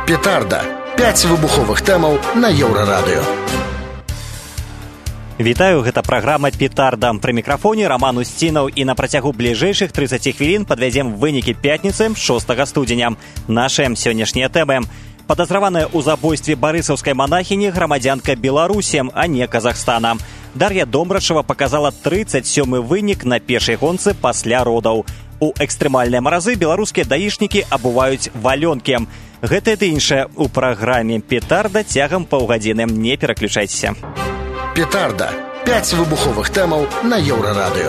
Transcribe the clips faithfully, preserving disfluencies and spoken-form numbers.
Петарда. пяць выбуховых тэмаў на Еўрарадыё. Вітаю, гэта праграма «Петарда». Пры мікрафоне Роман Устінаў, і на працягу бліжэйшых трыццаці хвілін падвядзем вынікі пятніцы шостага студзеня. Нашыя сённяшнія тэмы. Падазраваная ў забойстве барысаўскай манахіні грамадзянка Беларусі, а не Казахстана. Дар'я Домрачева показала трыццаць сёмы вынік на першай гонцы пасля родаў. У экстрэмальныя маразы беларускія даішнікі абуваюць валёнкі. Гэта і іншае ў праграме «Петарда» цягам паўгадзіны. Не пераключайцеся. Петарда. пяць выбуховых тэмаў на Еўрарадыё.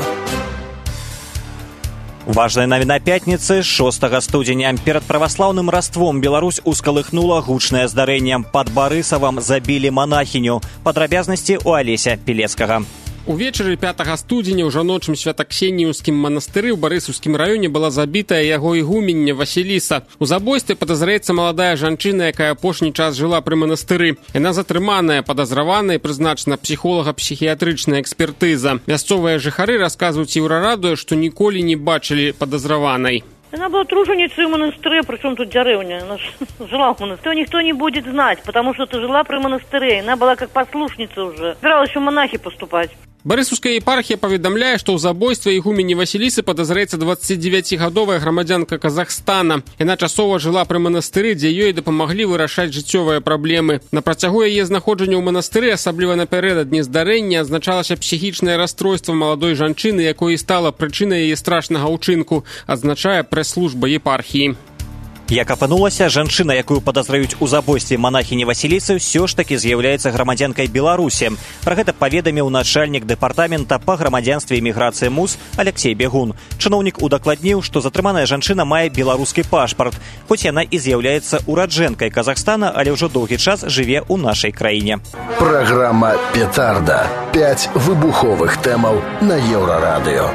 Важная навіна пятніцы шостага студзеня. Перад праваслаўным раством Беларусь ускалыхнула гучнае здарэнне. Пад Барысавам забілі манахіню. Падрабязнасці ў Алеся Пілецкага. Увечары пятага студзеня ў жаночым святаксеніўскім манастыры ў Барысаўскім раёне была забітая яго ігумення Васіліса. У забойстве падазраецца маладая жанчына, якая апошні час жыла пры манастыры. Яна затрыманая, падазраваная, прызначана псіхолага-псіхіятрычная экспертыза. Мясцовыя жыхары расказваюць Еўрарадыё, што ніколі не бачылі падазраванай. Она была труженицей в монастыре, причем тут деревня. Она жила в монастыре. Никто не будет знать, потому что ты жила при монастыре. Она была как послушница уже. Собиралась в монахи поступать. Барысаўская епархія паведамляе, што ў забойстве ігумені Васілісы падазраецца дваццацідзевяцігадовая грамадзянка Казахстана. Яна часова жыла пры манастыры, дзе ёй дапамаглі вырашаць жыццёвыя праблемы. На працягу яе знаходжання ў манастыры, асабліва напярэдадні здарэння, адзначалася псіхічнае расстройства маладой жанчыны, якой і стала прычынай яе страшнага ўчынку, адзначае прэс-служба епархіі. Як апынулася, жанчына, якую падазраюць у забойстве манахіні Васілісы, ўсё ж такі з'яўляецца грамадзянкай Беларусі. Пра гэта паведаміў начальнік дэпартамента па грамадзянстве і міграцыі МУС Алексей Бегун. Чыноўнік удакладніў, што затрыманая жанчына мае беларускі пашпарт. Хоць яна і з'яўляецца ураджэнкай Казахстана, але ўжо доўгі час жыве ў нашай краіне. Праграма «Петарда». пяць выбуховых тэмаў на Еўрарадыё.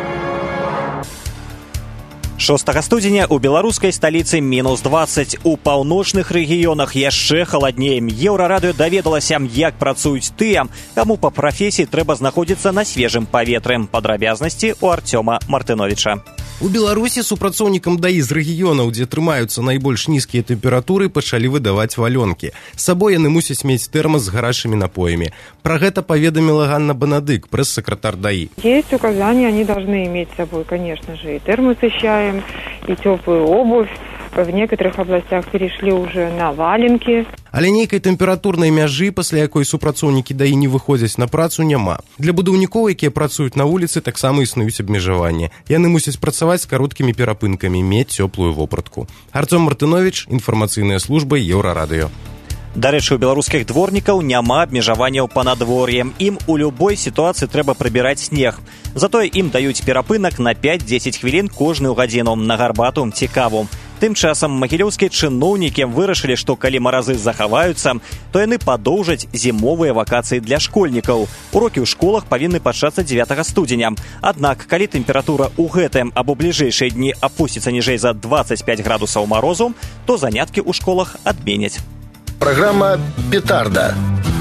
шостага студзеня ў беларускай сталіцы мінус дваццаць. У паўночных рэгіёнах яшчэ халаднее. Еўрарадыё даведалася, як працуюць тыя, каму па прафесіі трэба знаходзіцца на свежым паветры. Падрабязнасці ў Артёма Мартыновіча. У Беларусі супрацоўнікам даі з рэгіёнаў, дзе трымаюцца найбольш нізкія тэмпературы, пачалі выдаваць валёнкі. З сабой яны мусяць мець тэрмас з гарачымі напоямі. Пра гэта паведаміла Ганна Банадык, прэс-сакратар даі. Есть указания, они должны иметь с собой, конечно же, и термосы с чаем, и теплую обувь. В некоторых областях перешли уже на валенки. Але нейкай тэмпературнай мяжы, пасля якой супрацоўнікі даі не выходзяць на працу, няма. Для будаўнікоў, якія працуюць на вуліцы, таксама існуюць абмежаванні. Яны мусяць працаваць з кароткімі перапынкамі, мець цёплую вопратку. Артём Мартынович, інфармацыйная служба Еўрарадыё. Дарэчы, у беларускіх дворнікаў няма абмежаванняў па надвор'і. Ім у любой сітуацыі трэба прыбіраць снег. Затое ім даюць перапынак на пяць-дзесяць хвілін кожную гадзіну на гарбату ці каву. Тым часам магілёўскія чыноўнікі вырашылі, што калі маразы захаваюцца, то яны падоўжаць зімовыя вакацыі для школьнікаў. Урокі ў школах павінны пачацца дзевятага студзеня. Аднак, калі тэмпература ў гэтым або бліжэйшыя дні апусціцца ніжэй за дваццаць пяць градусаў марозу, то заняткі ў школах адменяць. Праграма «Петарда».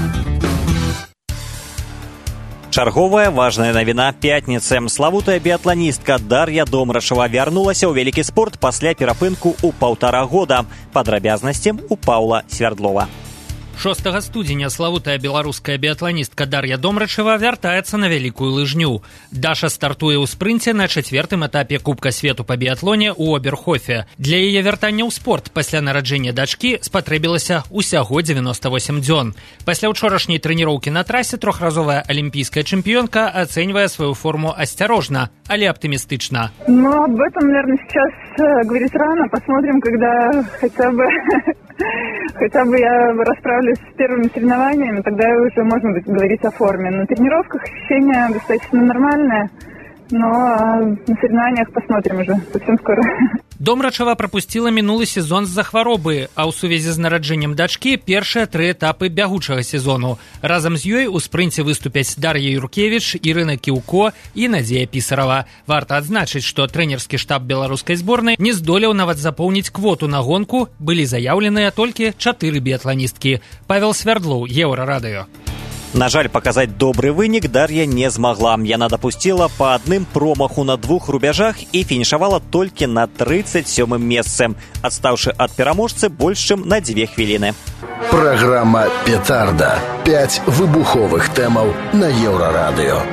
Чарговая важная навіна пятніцы. Славутая біятланістка Дар'я Домрачева вярнулася ў вялікі спорт пасля перапынку ў паўтара года. Падрабязнасці у Паўла Свярдлова. шостага студзеня славутая беларуская біятланістка Дар'я Домрачева вяртаецца на вялікую лыжню. Даша стартуе ў спрынце на чацвёртым этапе Кубка свету па біятлоне ў Оберхофе. Для яе вяртання ў спорт пасля нараджэння дачкі спатрэбілася ўсяго дзевяноста восем дзён. Пасля ўчорашняй трэніроўкі на трасе трохразовая алімпійская чэмпіёнка ацэньвае сваю форму асцярожна, але оптимистично. Ну, об этом, наверное, сейчас говорить рано. Посмотрим, когда хотя бы... Хотя бы я расправлюсь с первыми соревнованиями, тогда уже можно будет говорить о форме. На тренировках ощущения достаточно нормальные, но на соревнованиях посмотрим уже совсем скоро. Домрачева прапусціла мінулы сезон з-за хваробы, а ў сувязі з нараджэннем дачкі першыя тры этапы бягучага сезону. Разам з ёй у спрынце выступяць Дар'я Юркевіч, Ірына Кіўко і Надзея Пісарава. Варта адзначыць, што трэнерскі штаб беларускай зборнай не здолеў нават запоўніць квоту на гонку, былі заяўленыя толькі чатыры біятланісткі. Павел Свярдлоў, Еўрарадыё. На жаль, паказаць добры вынік Дар'я не змагла. Яна дапусціла па адным промаху на двух рубяжах і фінішавала толькі на трыццаць сёмым месцы, адстаўшы ад пераможцы больш чым на дзве хвіліны. Праграма «Петарда». Пяць выбуховых тэмаў на Еўрарадыё.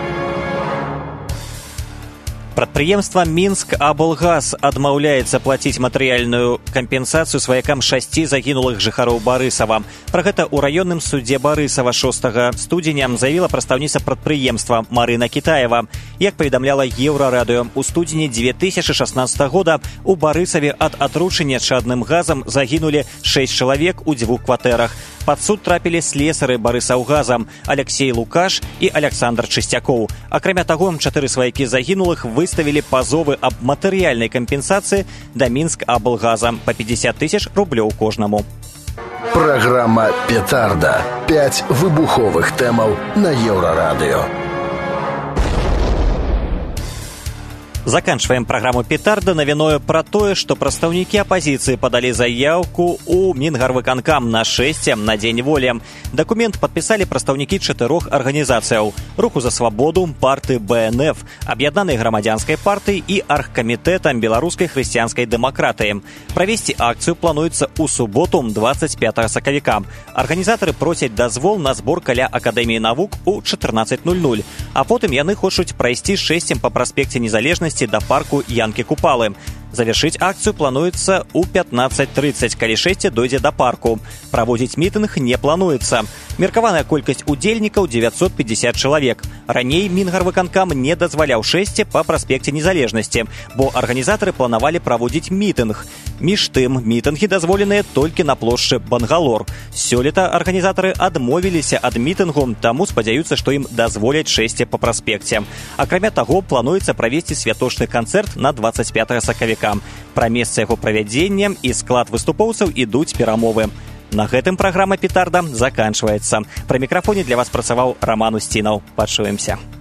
Прадпрыемства «Мінск-Аблгаз» адмаўляецца плаціць матэрыяльную кампенсацыю сваякам шасці загінулых жыхароў Барысава. Пра гэта ў раённым судзе Барысава шостага студзеня заявіла прадстаўніца прадпрыемства Марына Кітаева. Як паведамляла Еўрарадыё, у студзені дзве тысячы шаснаццатага года у Барысаве ад атручання чадным газам загінулі шэсць чалавек у дзвюх кватэрах. Пад суд трапілі слесары Барысаўгаза Алексей Лукаш і Александр Чысцякоў. Акрамя таго, чатыры сваякі загінулых выставілі пазовы аб матэрыяльнай кампенсацыі да Мінск-Аблгаза па пятьдесят тысяч рублёў кожнаму. Праграма «Петарда». Пяць выбуховых тэмаў на Еўрарадыё. Заканчваем праграму «Петарда» навіною пра тое, што прадстаўнікі апазіцыі падалі заяўку ў Мінгарвыканкам на шэсце на дзень волі. Дакумент падпісалі прадстаўнікі чатырох арганізацыяў: Руху за свабоду, партыі бэ эн эф, Аб'яднанай грамадзянскай партыі і аргкамітэтам беларускай хрысціянскай дэмакратыі. Правесці акцыю плануецца ў суботу, дваццаць пятага сакавіка. Арганізатары просяць дазвол на збор каля Акадэміі навук у чатырнаццаць нуль нуль, а потым яны хочуць прайсці шэсцем па праспекце Незалежнасці да парку Янкі Купалы. Завершыць акцыю плануецца ў пятнаццаць трыццаць, калі шэсце дойдзе да парку. Праводзіць мітынг не плануецца. Меркаваная колькасць удзельнікаў дзевяцьсот пятьдесят чалавек. Раней Мінгарвыканкам не дазваляў шэсце па праспекце Незалежнасці, бо арганізатары планавалі праводзіць мітынг. Між тым, мітынгі дазволеныя толькі на плошчы Бангалор. Сёлета арганізатары адмовіліся ад мітынгу, таму спадзяюцца, што ім дазволяць шэсце па праспекце. Акрамя таго, плануецца правесці святочны канцэрт на дваццаць пятага сакавіка. Пра месца яго правядзення і склад выступоўцаў ідуць перамовы. На гэтым праграма «Петарда» заканчваецца. Пры мікрафоне для вас працаваў Роман Устінаў. Пачуемся.